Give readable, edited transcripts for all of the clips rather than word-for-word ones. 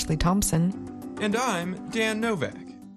Ashley Thompson. And I'm Dan Novak.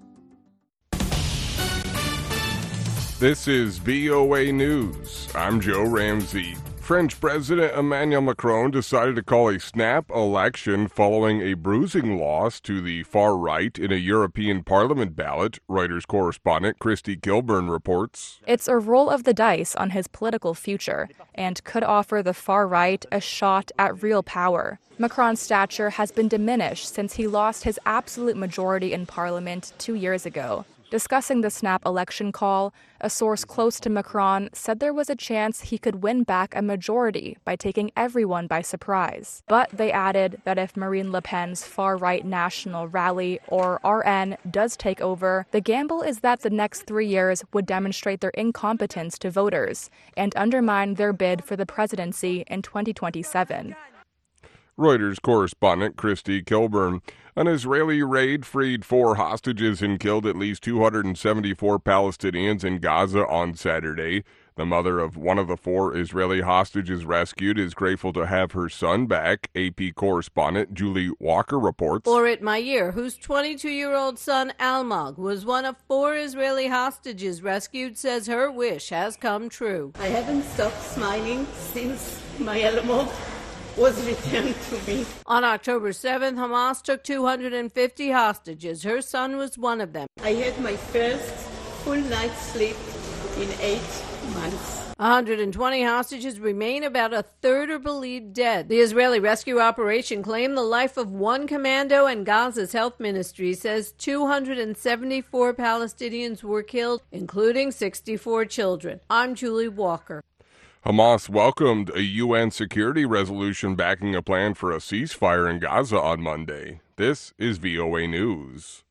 This is VOA News. I'm Joe Ramsey. French President Emmanuel Macron decided to call a snap election following a bruising loss to the far right in a European Parliament ballot, Reuters correspondent Christy Kilburn reports. It's a roll of the dice on his political future and could offer the far right a shot at real power. Macron's stature has been diminished since he lost his absolute majority in Parliament 2 years ago. Discussing the snap election call, a source close to Macron said there was a chance he could win back a majority by taking everyone by surprise. But they added that if Marine Le Pen's far-right National Rally, or RN, does take over, the gamble is that the next 3 years would demonstrate their incompetence to voters and undermine their bid for the presidency in 2027. Reuters correspondent Christy Kilburn. An Israeli raid freed 4 hostages and killed at least 274 Palestinians in Gaza on Saturday. The mother of one of the 4 Israeli hostages rescued is grateful to have her son back, AP correspondent Julie Walker reports. Orit Meir, whose 22-year-old son Almog was one of 4 Israeli hostages rescued, says her wish has come true. I haven't stopped smiling since my Almog was returned to me. On October 7th, Hamas took 250 hostages. Her son was one of them. I had my first full night's sleep in 8 months. 120 hostages remain. About a third are believed dead. The Israeli rescue operation claimed the life of 1 commando, and Gaza's health ministry says 274 Palestinians were killed, including 64 children. I'm Julie Walker. Hamas welcomed a UN security resolution backing a plan for a ceasefire in Gaza on Monday. This is VOA News.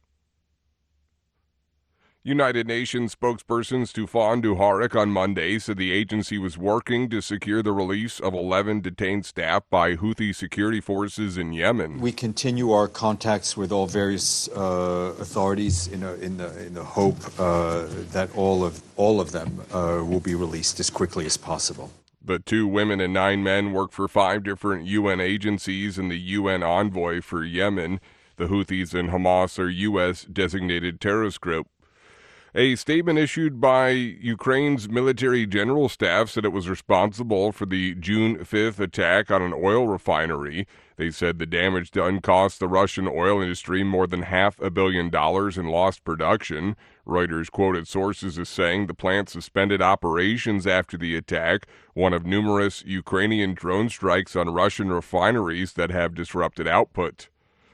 United Nations spokesperson Stefan Dujarric on Monday said the agency was working to secure the release of 11 detained staff by Houthi security forces in Yemen. We continue our contacts with all various authorities in the hope that all of them will be released as quickly as possible. The 2 women and 9 men work for 5 different UN agencies and the UN envoy for Yemen. The Houthis and Hamas are U.S. designated terrorist group. A statement issued by Ukraine's military general staff said it was responsible for the June 5th attack on an oil refinery. They said the damage done cost the Russian oil industry more than $500 million in lost production. Reuters quoted sources as saying the plant suspended operations after the attack, one of numerous Ukrainian drone strikes on Russian refineries that have disrupted output.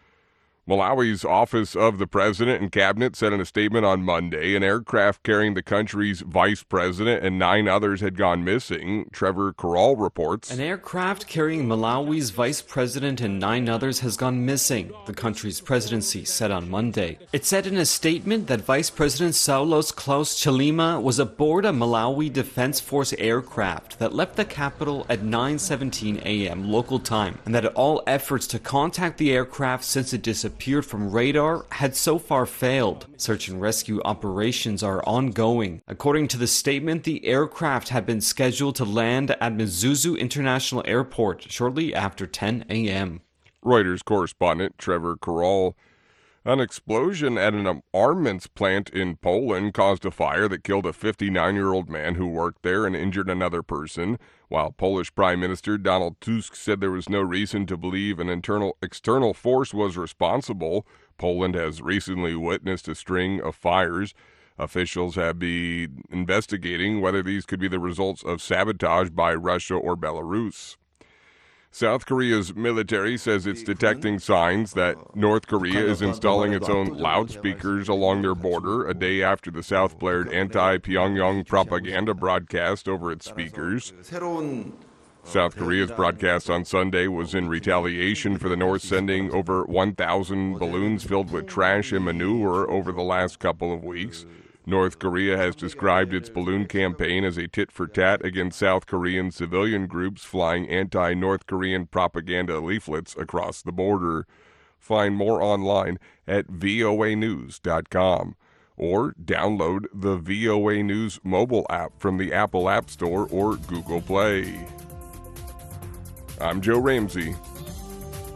Malawi's Office of the President and Cabinet said in a statement on Monday an aircraft carrying the country's vice president and 9 others had gone missing. Trevor Carroll reports. An aircraft carrying Malawi's vice president and 9 others has gone missing, the country's presidency said on Monday. It said in a statement that Vice President Saulos Klaus Chilima was aboard a Malawi Defense Force aircraft that left the capital at 9:17 a.m. local time, and that all efforts to contact the aircraft since it disappeared from radar had so far failed. Search and rescue operations are ongoing. According to the statement, the aircraft had been scheduled to land at Mzuzu International Airport shortly after 10 a.m. Reuters correspondent Trevor Carroll. An explosion at an armaments plant in Poland caused a fire that killed a 59-year-old man who worked there and injured another person, while Polish Prime Minister Donald Tusk said there was no reason to believe an external force was responsible. Poland has recently witnessed a string of fires. Officials have been investigating whether these could be the results of sabotage by Russia or Belarus. South Korea's military says it's detecting signs that North Korea is installing its own loudspeakers along their border a day after the South blared anti-Pyongyang propaganda broadcast over its speakers. South Korea's broadcast on Sunday was in retaliation for the North sending over 1,000 balloons filled with trash and manure over the last couple of weeks. North Korea has described its balloon campaign as a tit-for-tat against South Korean civilian groups flying anti-North Korean propaganda leaflets across the border. Find more online at voanews.com or download the VOA News mobile app from the Apple App Store or Google Play. I'm Joe Ramsey.